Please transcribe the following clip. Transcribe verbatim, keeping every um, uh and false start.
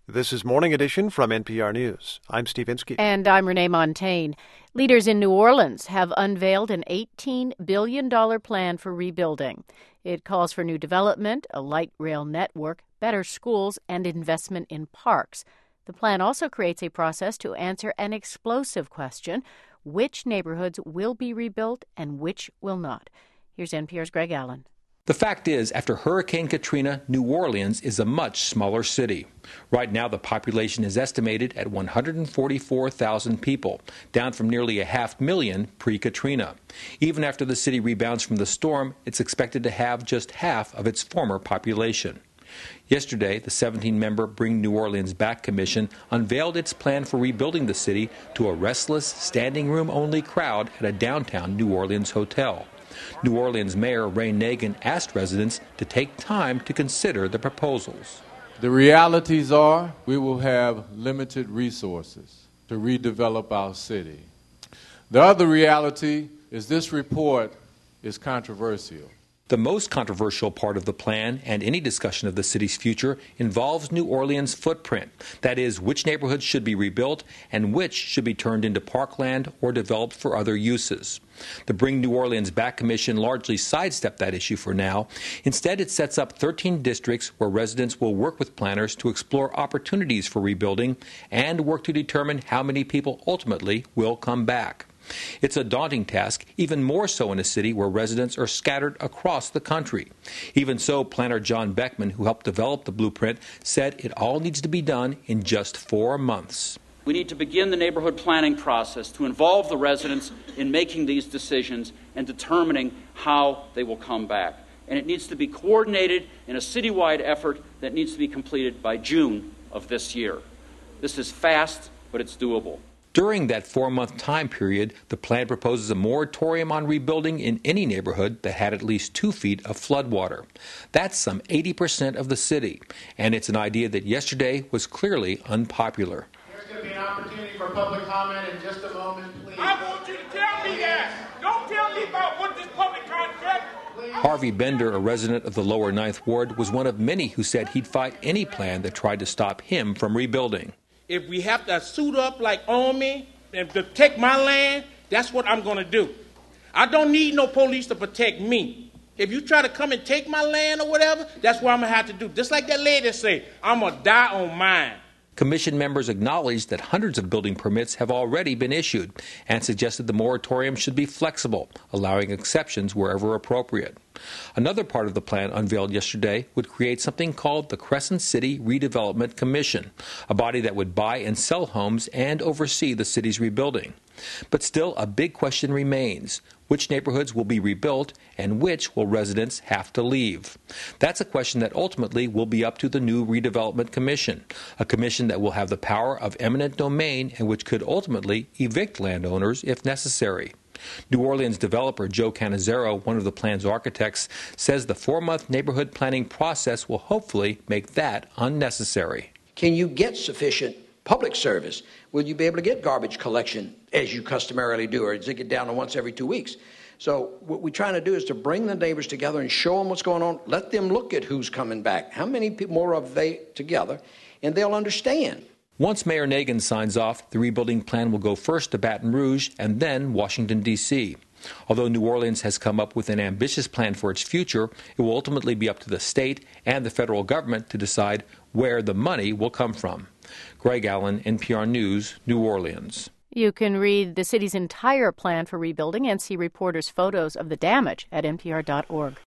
This is Morning Edition from N P R News. I'm Steve Inskeep. And I'm Renee Montagne. Leaders in New Orleans have unveiled an eighteen billion dollars plan for rebuilding. It calls for new development, a light rail network, better schools, and investment in parks. The plan also creates a process to answer an explosive question: which neighborhoods will be rebuilt and which will not? Here's N P R's Greg Allen. The fact is, after Hurricane Katrina, New Orleans is a much smaller city. Right now, the population is estimated at one hundred forty-four thousand people, down from nearly a half million pre-Katrina. Even after the city rebounds from the storm, it's expected to have just half of its former population. Yesterday, the seventeen-member Bring New Orleans Back Commission unveiled its plan for rebuilding the city to a restless, standing-room-only crowd at a downtown New Orleans hotel. New Orleans Mayor Ray Nagin asked residents to take time to consider the proposals. The realities are we will have limited resources to redevelop our city. The other reality is this report is controversial. The most controversial part of the plan and any discussion of the city's future involves New Orleans' footprint. That is, which neighborhoods should be rebuilt and which should be turned into parkland or developed for other uses. The Bring New Orleans Back Commission largely sidestepped that issue for now. Instead, it sets up thirteen districts where residents will work with planners to explore opportunities for rebuilding and work to determine how many people ultimately will come back. It's a daunting task, even more so in a city where residents are scattered across the country. Even so, planner John Beckman, who helped develop the blueprint, said it all needs to be done in just four months. We need to begin the neighborhood planning process to involve the residents in making these decisions and determining how they will come back. And it needs to be coordinated in a citywide effort that needs to be completed by June of this year. This is fast, but it's doable. During that four-month time period, the plan proposes a moratorium on rebuilding in any neighborhood that had at least two feet of floodwater. That's some eighty percent of the city, and it's an idea that yesterday was clearly unpopular. There's going to be an opportunity for public comment in just a moment, please. I want you to tell me that. Don't tell me about what this public contract. Harvey Bender, a resident of the lower Ninth Ward, was one of many who said he'd fight any plan that tried to stop him from rebuilding. If we have to suit up like Army and protect my land, that's what I'm going to do. I don't need no police to protect me. If you try to come and take my land or whatever, that's what I'm going to have to do. Just like that lady say, I'm going to die on mine. Commission members acknowledged that hundreds of building permits have already been issued and suggested the moratorium should be flexible, allowing exceptions wherever appropriate. Another part of the plan unveiled yesterday would create something called the Crescent City Redevelopment Commission, a body that would buy and sell homes and oversee the city's rebuilding. But still, a big question remains: which neighborhoods will be rebuilt and which will residents have to leave? That's a question that ultimately will be up to the new Redevelopment Commission, a commission that will have the power of eminent domain and which could ultimately evict landowners if necessary. New Orleans developer Joe Cannizzaro, one of the plan's architects, says the four-month neighborhood planning process will hopefully make that unnecessary. Can you get sufficient public service? Will you be able to get garbage collection as you customarily do, or does it get down to once every two weeks? So what we're trying to do is to bring the neighbors together and show them what's going on. Let them look at who's coming back. How many people more are they together? And they'll understand. Once Mayor Nagin signs off, the rebuilding plan will go first to Baton Rouge and then Washington, D C Although New Orleans has come up with an ambitious plan for its future, it will ultimately be up to the state and the federal government to decide where the money will come from. Greg Allen, N P R News, New Orleans. You can read the city's entire plan for rebuilding and see reporters' photos of the damage at N P R dot org.